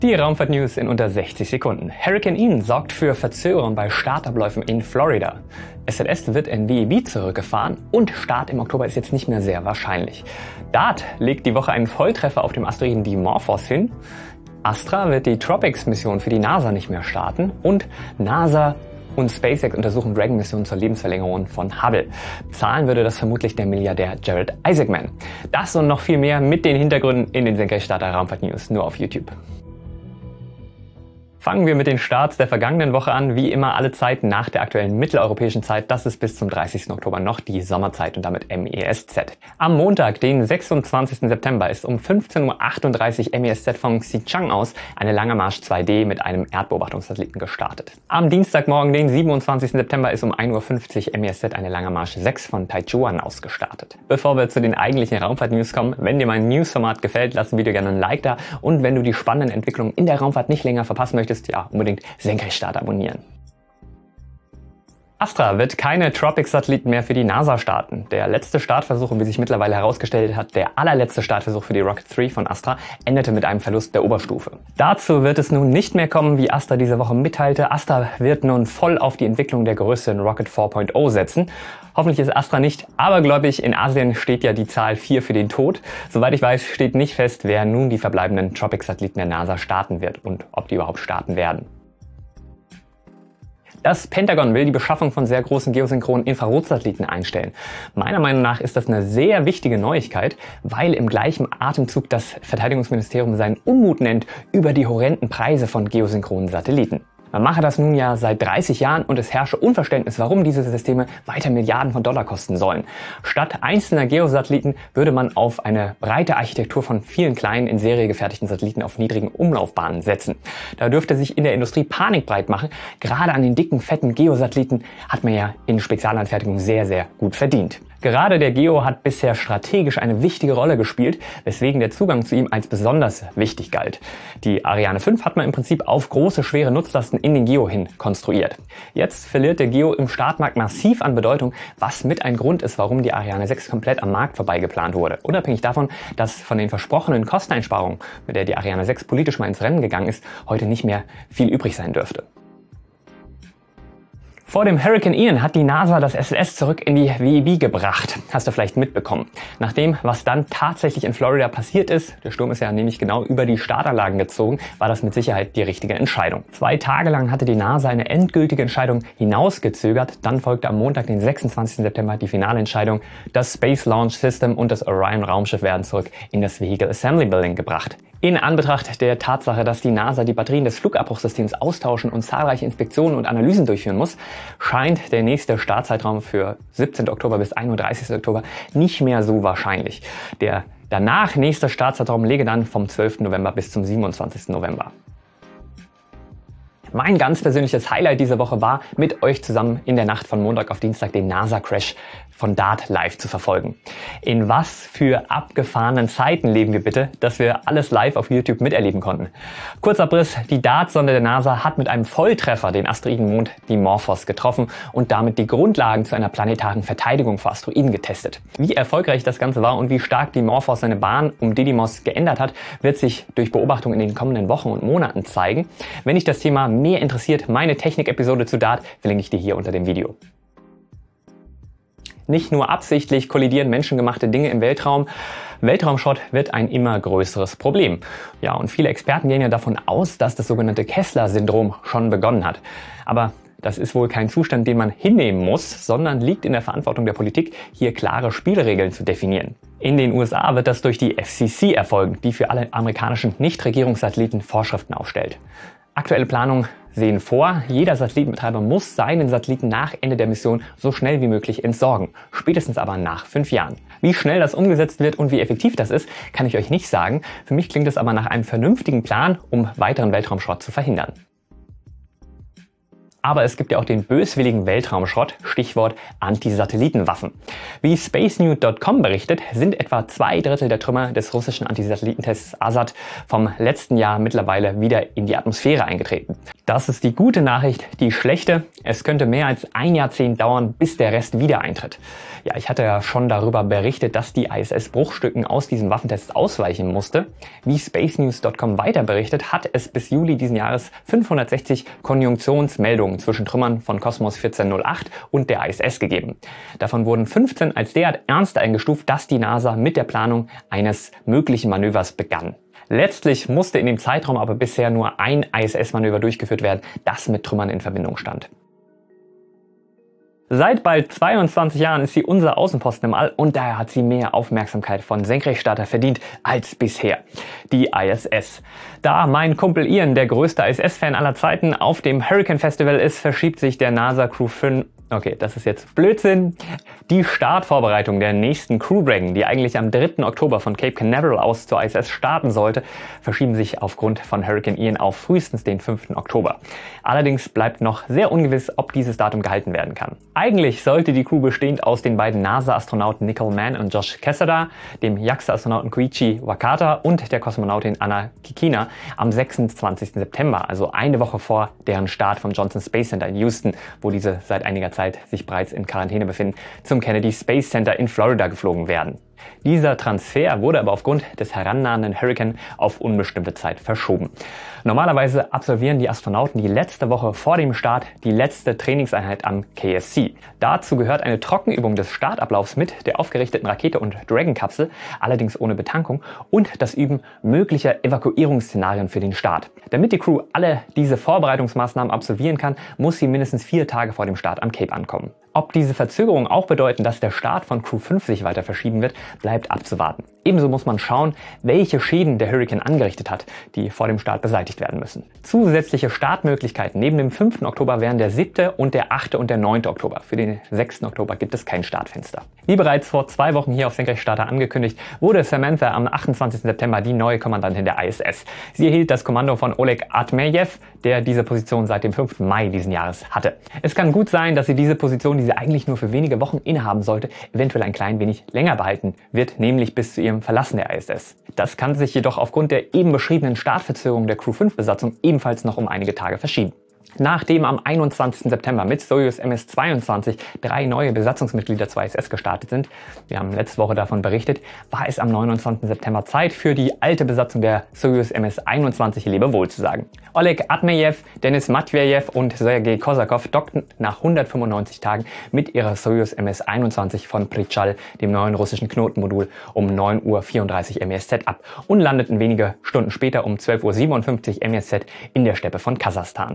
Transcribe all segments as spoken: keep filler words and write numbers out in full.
Die Raumfahrt-News in unter sechzig Sekunden. Hurricane Ian sorgt für Verzögerungen bei Startabläufen in Florida. S L S wird in W E B zurückgefahren und Start im Oktober ist jetzt nicht mehr sehr wahrscheinlich. DART legt die Woche einen Volltreffer auf dem Asteroiden Dimorphos hin. Astra wird die TROPICS-Mission für die NASA nicht mehr starten und NASA und SpaceX untersuchen Dragon-Missionen zur Lebensverlängerung von Hubble. Zahlen würde das vermutlich der Milliardär Jared Isaacman. Das und noch viel mehr mit den Hintergründen in den Senkrechtstarter Raumfahrt News nur auf YouTube. Fangen wir mit den Starts der vergangenen Woche an. Wie immer alle Zeit nach der aktuellen mitteleuropäischen Zeit. Das ist bis zum dreißigsten Oktober noch die Sommerzeit und damit M E S Z. Am Montag, den sechsundzwanzigsten September, ist um fünfzehn Uhr achtunddreißig M E S Z von Xichang aus eine Lange Marsch zwei D mit einem Erdbeobachtungssatelliten gestartet. Am Dienstagmorgen, den siebenundzwanzigsten September, ist um ein Uhr fünfzig M E S Z eine Lange Marsch sechs von Taichuan aus gestartet. Bevor wir zu den eigentlichen Raumfahrt-News kommen, wenn dir mein News-Format gefällt, lass ein Video gerne ein Like da und wenn du die spannenden Entwicklungen in der Raumfahrt nicht länger verpassen möchtest, ja, unbedingt Senkrechtstarter abonnieren. Astra wird keine TROPICS-Satelliten mehr für die NASA starten. Der letzte Startversuch, und wie sich mittlerweile herausgestellt hat, der allerletzte Startversuch für die Rocket drei von Astra, endete mit einem Verlust der Oberstufe. Dazu wird es nun nicht mehr kommen, wie Astra diese Woche mitteilte. Astra wird nun voll auf die Entwicklung der größeren Rocket vier Punkt null setzen. Hoffentlich ist Astra nicht abergläubig. In Asien steht ja die Zahl vier für den Tod. Soweit ich weiß, steht nicht fest, wer nun die verbleibenden TROPICS-Satelliten der NASA starten wird und ob die überhaupt starten werden. Das Pentagon will die Beschaffung von sehr großen geosynchronen Infrarotsatelliten einstellen. Meiner Meinung nach ist das eine sehr wichtige Neuigkeit, weil im gleichen Atemzug das Verteidigungsministerium seinen Unmut nennt über die horrenden Preise von geosynchronen Satelliten. Man mache das nun ja seit dreißig Jahren und es herrsche Unverständnis, warum diese Systeme weiter Milliarden von Dollar kosten sollen. Statt einzelner Geosatelliten würde man auf eine breite Architektur von vielen kleinen, in Serie gefertigten Satelliten auf niedrigen Umlaufbahnen setzen. Da dürfte sich in der Industrie Panik breit machen. Gerade an den dicken, fetten Geosatelliten hat man ja in Spezialanfertigung sehr, sehr gut verdient. Gerade der Geo hat bisher strategisch eine wichtige Rolle gespielt, weswegen der Zugang zu ihm als besonders wichtig galt. Die Ariane fünf hat man im Prinzip auf große, schwere Nutzlasten in den Geo hin konstruiert. Jetzt verliert der Geo im Startmarkt massiv an Bedeutung, was mit ein Grund ist, warum die Ariane sechs komplett am Markt vorbei geplant wurde. Unabhängig davon, dass von den versprochenen Kosteneinsparungen, mit der die Ariane sechs politisch mal ins Rennen gegangen ist, heute nicht mehr viel übrig sein dürfte. Vor dem Hurricane Ian hat die NASA das S L S zurück in die W E B gebracht. Hast du vielleicht mitbekommen. Nach dem, was dann tatsächlich in Florida passiert ist, der Sturm ist ja nämlich genau über die Startanlagen gezogen, war das mit Sicherheit die richtige Entscheidung. Zwei Tage lang hatte die NASA eine endgültige Entscheidung hinausgezögert. Dann folgte am Montag, den sechsundzwanzigsten September, die finale Entscheidung. Das Space Launch System und das Orion Raumschiff werden zurück in das Vehicle Assembly Building gebracht. In Anbetracht der Tatsache, dass die NASA die Batterien des Flugabbruchsystems austauschen und zahlreiche Inspektionen und Analysen durchführen muss, scheint der nächste Startzeitraum für siebzehnten Oktober bis einunddreißigsten Oktober nicht mehr so wahrscheinlich. Der danach nächste Startzeitraum läge dann vom zwölften November bis zum siebenundzwanzigsten November. Mein ganz persönliches Highlight dieser Woche war, mit euch zusammen in der Nacht von Montag auf Dienstag den NASA-Crash von DART live zu verfolgen. In was für abgefahrenen Zeiten leben wir bitte, dass wir alles live auf YouTube miterleben konnten. Kurzabriss, die DART-Sonde der NASA hat mit einem Volltreffer den Asteroidenmond Dimorphos getroffen und damit die Grundlagen zu einer planetaren Verteidigung vor Asteroiden getestet. Wie erfolgreich das Ganze war und wie stark Dimorphos seine Bahn um Didymos geändert hat, wird sich durch Beobachtung in den kommenden Wochen und Monaten zeigen. Wenn dich das Thema mehr interessiert, meine Technik-Episode zu DART, verlinke ich dir hier unter dem Video. Nicht nur absichtlich kollidieren menschengemachte Dinge im Weltraum. Weltraumschrott wird ein immer größeres Problem. Ja, und viele Experten gehen ja davon aus, dass das sogenannte Kessler-Syndrom schon begonnen hat. Aber das ist wohl kein Zustand, den man hinnehmen muss, sondern liegt in der Verantwortung der Politik, hier klare Spielregeln zu definieren. In den U S A wird das durch die F C C erfolgen, die für alle amerikanischen Nichtregierungssatelliten Vorschriften aufstellt. Aktuelle Planungen sehen vor, jeder Satellitenbetreiber muss seinen Satelliten nach Ende der Mission so schnell wie möglich entsorgen, spätestens aber nach fünf Jahren. Wie schnell das umgesetzt wird und wie effektiv das ist, kann ich euch nicht sagen. Für mich klingt es aber nach einem vernünftigen Plan, um weiteren Weltraumschrott zu verhindern. Aber es gibt ja auch den böswilligen Weltraumschrott, Stichwort Antisatellitenwaffen. Wie space news punkt com berichtet, sind etwa zwei Drittel der Trümmer des russischen Antisatellitentests Asad vom letzten Jahr mittlerweile wieder in die Atmosphäre eingetreten. Das ist die gute Nachricht. Die schlechte: Es könnte mehr als ein Jahrzehnt dauern, bis der Rest wieder eintritt. Ja, ich hatte ja schon darüber berichtet, dass die I S S Bruchstücken aus diesen Waffentests ausweichen musste. Wie space news punkt com weiter berichtet, hat es bis Juli diesen Jahres fünfhundertsechzig Konjunktionsmeldungen zwischen Trümmern von Kosmos vierzehn null acht und der I S S gegeben. Davon wurden fünfzehn als derart ernst eingestuft, dass die NASA mit der Planung eines möglichen Manövers begann. Letztlich musste in dem Zeitraum aber bisher nur ein I S S-Manöver durchgeführt werden, das mit Trümmern in Verbindung stand. Seit bald zweiundzwanzig Jahren ist sie unser Außenposten im All und daher hat sie mehr Aufmerksamkeit von Senkrechtstarter verdient als bisher. Die I S S. Da mein Kumpel Ian, der größte I S S-Fan aller Zeiten, auf dem Hurricane Festival ist, verschiebt sich der NASA Crew fünf... Okay, das ist jetzt Blödsinn. Die Startvorbereitung der nächsten Crew Dragon, die eigentlich am dritten Oktober von Cape Canaveral aus zur I S S starten sollte, verschieben sich aufgrund von Hurricane Ian auf frühestens den fünften Oktober. Allerdings bleibt noch sehr ungewiss, ob dieses Datum gehalten werden kann. Eigentlich sollte die Crew bestehend aus den beiden NASA-Astronauten Nicole Mann und Josh Cassada, dem JAXA-Astronauten Koichi Wakata und der Kosmonautin Anna Kikina am sechsundzwanzigsten September, also eine Woche vor deren Start vom Johnson Space Center in Houston, wo diese seit einiger Zeit sich bereits in Quarantäne befinden, zum Kennedy Space Center in Florida geflogen werden. Dieser Transfer wurde aber aufgrund des herannahenden Hurrikan auf unbestimmte Zeit verschoben. Normalerweise absolvieren die Astronauten die letzte Woche vor dem Start die letzte Trainingseinheit am K S C. Dazu gehört eine Trockenübung des Startablaufs mit der aufgerichteten Rakete und Dragon-Kapsel, allerdings ohne Betankung, und das Üben möglicher Evakuierungsszenarien für den Start. Damit die Crew alle diese Vorbereitungsmaßnahmen absolvieren kann, muss sie mindestens vier Tage vor dem Start am Cape ankommen. Ob diese Verzögerungen auch bedeuten, dass der Start von Crew fünf sich weiter verschieben wird, bleibt abzuwarten. Ebenso muss man schauen, welche Schäden der Hurrikan angerichtet hat, die vor dem Start beseitigt werden müssen. Zusätzliche Startmöglichkeiten neben dem fünften Oktober wären der siebte und der achte und der neunte Oktober. Für den sechsten Oktober gibt es kein Startfenster. Wie bereits vor zwei Wochen hier auf Senkrechtstarter angekündigt, wurde Samantha am achtundzwanzigsten September die neue Kommandantin der I S S. Sie erhielt das Kommando von Oleg Artmejew, der diese Position seit dem fünften Mai diesen Jahres hatte. Es kann gut sein, dass sie diese Position, die sie eigentlich nur für wenige Wochen innehaben sollte, eventuell ein klein wenig länger behalten wird, nämlich bis zu ihrem Verlassen der I S S. Das kann sich jedoch aufgrund der eben beschriebenen Startverzögerung der Crew fünf Besatzung ebenfalls noch um einige Tage verschieben. Nachdem am einundzwanzigsten September mit Soyuz M S zweiundzwanzig drei neue Besatzungsmitglieder zur I S S gestartet sind, wir haben letzte Woche davon berichtet, war es am neunundzwanzigsten September Zeit für die alte Besatzung der Soyuz M S einundzwanzig Lebewohl zu sagen. Oleg Artmejew, Denis Matvejew und Sergei Kosakow dockten nach hundertfünfundneunzig Tagen mit ihrer Soyuz M S einundzwanzig von Pritschal, dem neuen russischen Knotenmodul, um neun Uhr vierunddreißig M E S Z ab und landeten wenige Stunden später um zwölf Uhr siebenundfünfzig M E S Z in der Steppe von Kasachstan.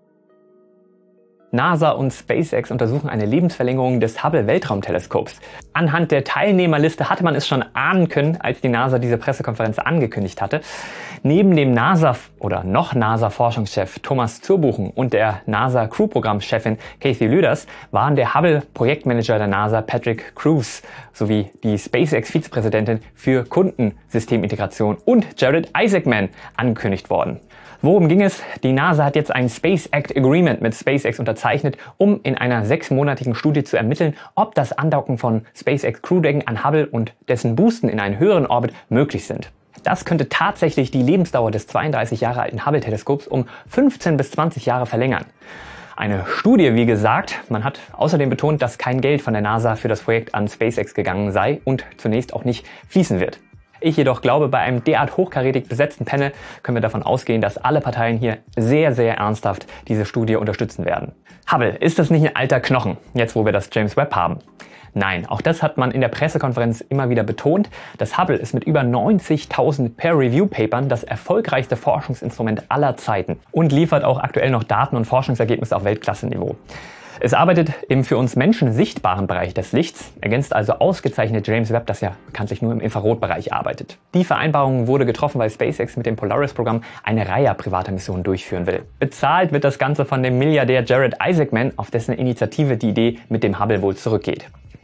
NASA und SpaceX untersuchen eine Lebensverlängerung des Hubble-Weltraumteleskops. Anhand der Teilnehmerliste hatte man es schon ahnen können, als die NASA diese Pressekonferenz angekündigt hatte. Neben dem NASA- oder noch NASA-Forschungschef Thomas Zurbuchen und der NASA-Crew-Programmchefin Kathy Lueders waren der Hubble-Projektmanager der NASA Patrick Cruz sowie die SpaceX-Vizepräsidentin für Kundensystemintegration und Jared Isaacman angekündigt worden. Worum ging es? Die NASA hat jetzt ein Space Act Agreement mit SpaceX unterzeichnet, um in einer sechsmonatigen Studie zu ermitteln, ob das Andocken von SpaceX Crew Dragon an Hubble und dessen Boosten in einen höheren Orbit möglich sind. Das könnte tatsächlich die Lebensdauer des zweiunddreißig Jahre alten Hubble-Teleskops um fünfzehn bis zwanzig Jahre verlängern. Eine Studie, wie gesagt. Man hat außerdem betont, dass kein Geld von der NASA für das Projekt an SpaceX gegangen sei und zunächst auch nicht fließen wird. Ich jedoch glaube, bei einem derart hochkarätig besetzten Panel können wir davon ausgehen, dass alle Parteien hier sehr, sehr ernsthaft diese Studie unterstützen werden. Hubble, ist das nicht ein alter Knochen, jetzt wo wir das James Webb haben? Nein, auch das hat man in der Pressekonferenz immer wieder betont. Das Hubble ist mit über neunzigtausend Peer-Review-Papern das erfolgreichste Forschungsinstrument aller Zeiten und liefert auch aktuell noch Daten und Forschungsergebnisse auf Weltklasse-Niveau. Es arbeitet im für uns Menschen sichtbaren Bereich des Lichts, ergänzt also ausgezeichnet James Webb, das ja bekanntlich nur im Infrarotbereich arbeitet. Die Vereinbarung wurde getroffen, weil SpaceX mit dem Polaris-Programm eine Reihe privater Missionen durchführen will. Bezahlt wird das Ganze von dem Milliardär Jared Isaacman, auf dessen Initiative die Idee mit dem Hubble wohl zurückgeht.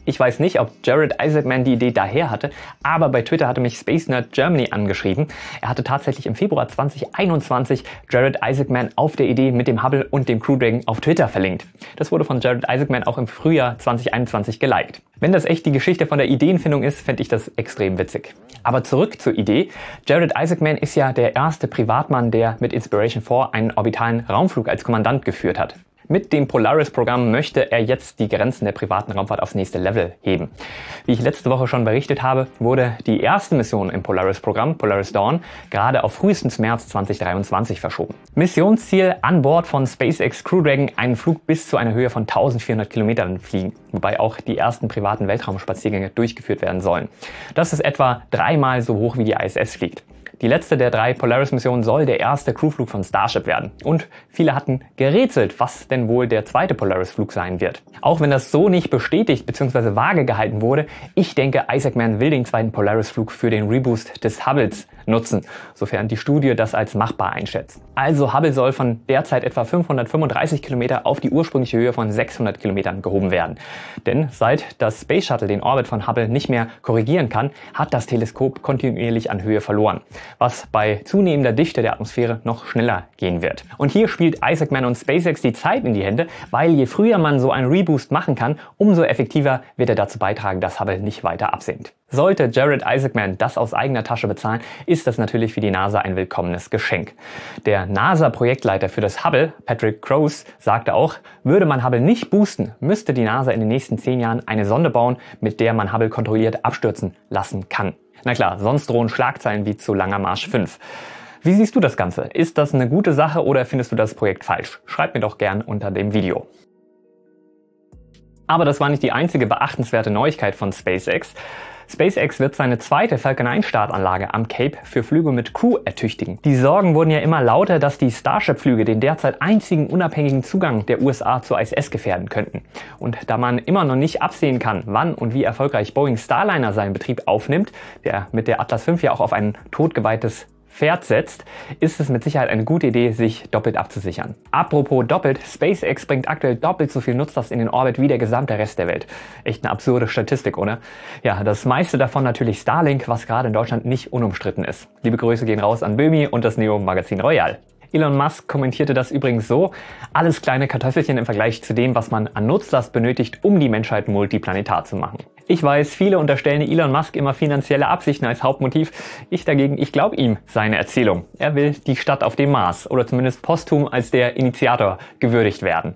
Ich weiß nicht, ob Jared Isaacman die Idee daher hatte, aber bei Twitter hatte mich Space Nerd Germany angeschrieben. Er hatte tatsächlich im Februar zweitausendeinundzwanzig Jared Isaacman auf der Idee mit dem Hubble und dem Crew Dragon auf Twitter verlinkt. Das wurde von Jared Isaacman auch im Frühjahr zweitausendeinundzwanzig geliked. Wenn das echt die Geschichte von der Ideenfindung ist, fände ich das extrem witzig. Aber zurück zur Idee. Jared Isaacman ist ja der erste Privatmann, der mit Inspiration vier einen orbitalen Raumflug als Kommandant geführt hat. Mit dem Polaris-Programm möchte er jetzt die Grenzen der privaten Raumfahrt aufs nächste Level heben. Wie ich letzte Woche schon berichtet habe, wurde die erste Mission im Polaris-Programm, Polaris Dawn, gerade auf frühestens März zweitausenddreiundzwanzig verschoben. Missionsziel: an Bord von SpaceX Crew Dragon einen Flug bis zu einer Höhe von eintausendvierhundert Kilometern fliegen, wobei auch die ersten privaten Weltraumspaziergänge durchgeführt werden sollen. Das ist etwa dreimal so hoch wie die I S S fliegt. Die letzte der drei Polaris-Missionen soll der erste Crewflug von Starship werden. Und viele hatten gerätselt, was denn wohl der zweite Polaris-Flug sein wird. Auch wenn das so nicht bestätigt bzw. vage gehalten wurde, ich denke, Isaacman will den zweiten Polaris-Flug für den Reboost des Hubbles nutzen, sofern die Studie das als machbar einschätzt. Also Hubble soll von derzeit etwa fünfhundertfünfunddreißig Kilometer auf die ursprüngliche Höhe von sechshundert Kilometern gehoben werden. Denn seit das Space Shuttle den Orbit von Hubble nicht mehr korrigieren kann, hat das Teleskop kontinuierlich an Höhe verloren, was bei zunehmender Dichte der Atmosphäre noch schneller gehen wird. Und hier spielt Isaacman und SpaceX die Zeit in die Hände, weil je früher man so einen Reboost machen kann, umso effektiver wird er dazu beitragen, dass Hubble nicht weiter absinkt. Sollte Jared Isaacman das aus eigener Tasche bezahlen, ist das natürlich für die NASA ein willkommenes Geschenk. Der NASA-Projektleiter für das Hubble, Patrick Krause, sagte auch, würde man Hubble nicht boosten, müsste die NASA in den nächsten zehn Jahren eine Sonde bauen, mit der man Hubble kontrolliert abstürzen lassen kann. Na klar, sonst drohen Schlagzeilen wie zu Langer Marsch fünf. Wie siehst du das Ganze? Ist das eine gute Sache oder findest du das Projekt falsch? Schreib mir doch gern unter dem Video. Aber das war nicht die einzige beachtenswerte Neuigkeit von SpaceX. SpaceX wird seine zweite Falcon nine Startanlage am Cape für Flüge mit Crew ertüchtigen. Die Sorgen wurden ja immer lauter, dass die Starship-Flüge den derzeit einzigen unabhängigen Zugang der U S A zur I S S gefährden könnten. Und da man immer noch nicht absehen kann, wann und wie erfolgreich Boeing Starliner seinen Betrieb aufnimmt, der mit der Atlas fünf ja auch auf ein totgeweihtes Pferd setzt, ist es mit Sicherheit eine gute Idee, sich doppelt abzusichern. Apropos doppelt, SpaceX bringt aktuell doppelt so viel Nutzlast in den Orbit wie der gesamte Rest der Welt. Echt eine absurde Statistik, oder? Ja, das meiste davon natürlich Starlink, was gerade in Deutschland nicht unumstritten ist. Liebe Grüße gehen raus an Böhmi und das Neo Magazin Royal. Elon Musk kommentierte das übrigens so: alles kleine Kartoffelchen im Vergleich zu dem, was man an Nutzlast benötigt, um die Menschheit multiplanetar zu machen. Ich weiß, viele unterstellen Elon Musk immer finanzielle Absichten als Hauptmotiv. Ich dagegen, ich glaube ihm seine Erzählung. Er will die Stadt auf dem Mars oder zumindest posthum als der Initiator gewürdigt werden.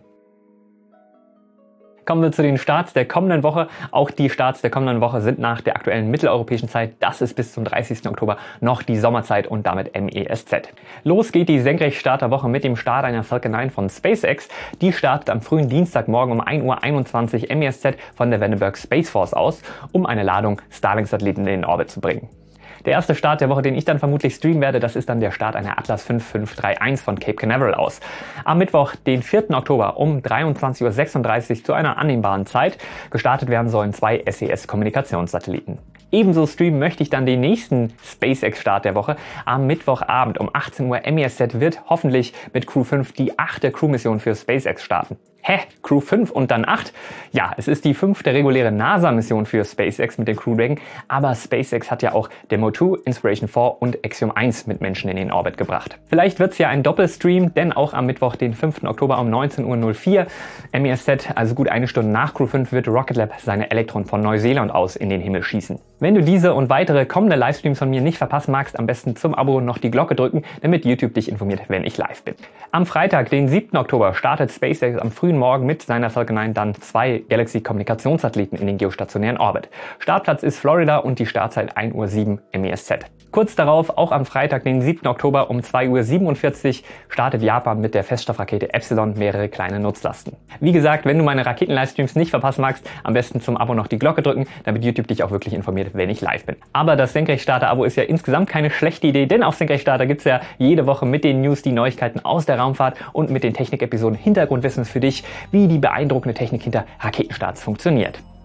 Kommen wir zu den Starts der kommenden Woche. Auch die Starts der kommenden Woche sind nach der aktuellen mitteleuropäischen Zeit. Das ist bis zum dreißigsten Oktober noch die Sommerzeit und damit M E S Z. Los geht die Senkrechtstarterwoche mit dem Start einer Falcon nine von SpaceX. Die startet am frühen Dienstagmorgen um ein Uhr einundzwanzig M E S Z von der Vandenberg Space Force aus, um eine Ladung Starlink-Satelliten in den Orbit zu bringen. Der erste Start der Woche, den ich dann vermutlich streamen werde, das ist dann der Start einer Atlas fünf fünf drei eins von Cape Canaveral aus. Am Mittwoch, den vierten Oktober um dreiundzwanzig Uhr sechsunddreißig zu einer annehmbaren Zeit. Gestartet werden sollen zwei S E S-Kommunikationssatelliten. Ebenso streamen möchte ich dann den nächsten SpaceX-Start der Woche. Am Mittwochabend um achtzehn Uhr M E S Z wird hoffentlich mit Crew fünf die achte Crew-Mission für SpaceX starten. Hä? Crew fünf und dann acht? Ja, es ist die fünfte reguläre NASA-Mission für SpaceX mit dem Crew Dragon, aber SpaceX hat ja auch Demo zwei, Inspiration vier und Axiom eins mit Menschen in den Orbit gebracht. Vielleicht wird's ja ein Doppelstream, denn auch am Mittwoch, den fünften Oktober um neunzehn Uhr null vier M E S Z, also gut eine Stunde nach Crew fünf, wird Rocket Lab seine Elektronen von Neuseeland aus in den Himmel schießen. Wenn du diese und weitere kommende Livestreams von mir nicht verpassen magst, am besten zum Abo noch die Glocke drücken, damit YouTube dich informiert, wenn ich live bin. Am Freitag, den siebten Oktober, startet SpaceX am frühen Morgen mit seiner Falcon nine dann zwei Galaxy-Kommunikationssatelliten in den geostationären Orbit. Startplatz ist Florida und die Startzeit ein Uhr sieben M E S Z. Kurz darauf, auch am Freitag, den siebten Oktober um zwei Uhr siebenundvierzig, startet Japan mit der Feststoffrakete Epsilon mehrere kleine Nutzlasten. Wie gesagt, wenn du meine Raketen-Livestreams nicht verpassen magst, am besten zum Abo noch die Glocke drücken, damit YouTube dich auch wirklich informiert, wenn ich live bin. Aber das Senkrechtstarter-Abo ist ja insgesamt keine schlechte Idee, denn auf Senkrechtstarter gibt's ja jede Woche mit den News die Neuigkeiten aus der Raumfahrt und mit den Technik-Episoden Hintergrundwissen für dich, wie die beeindruckende Technik hinter Raketenstarts funktioniert.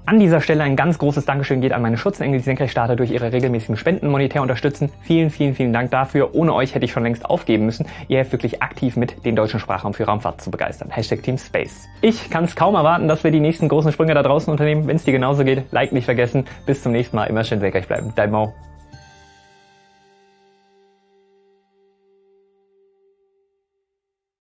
An dieser Stelle ein ganz großes Dankeschön geht an meine Schutzengel, die Senkrechtstarter durch ihre regelmäßigen Spenden monetär unterstützen. Vielen, vielen, vielen Dank dafür. Ohne euch hätte ich schon längst aufgeben müssen. Ihr helft wirklich aktiv mit, den deutschen Sprachraum für Raumfahrt zu begeistern. Hashtag Team Space. Ich kann es kaum erwarten, dass wir die nächsten großen Sprünge da draußen unternehmen. Wenn es dir genauso geht, Like nicht vergessen. Bis zum nächsten Mal. Immer schön senkrecht bleiben. Dein Mo.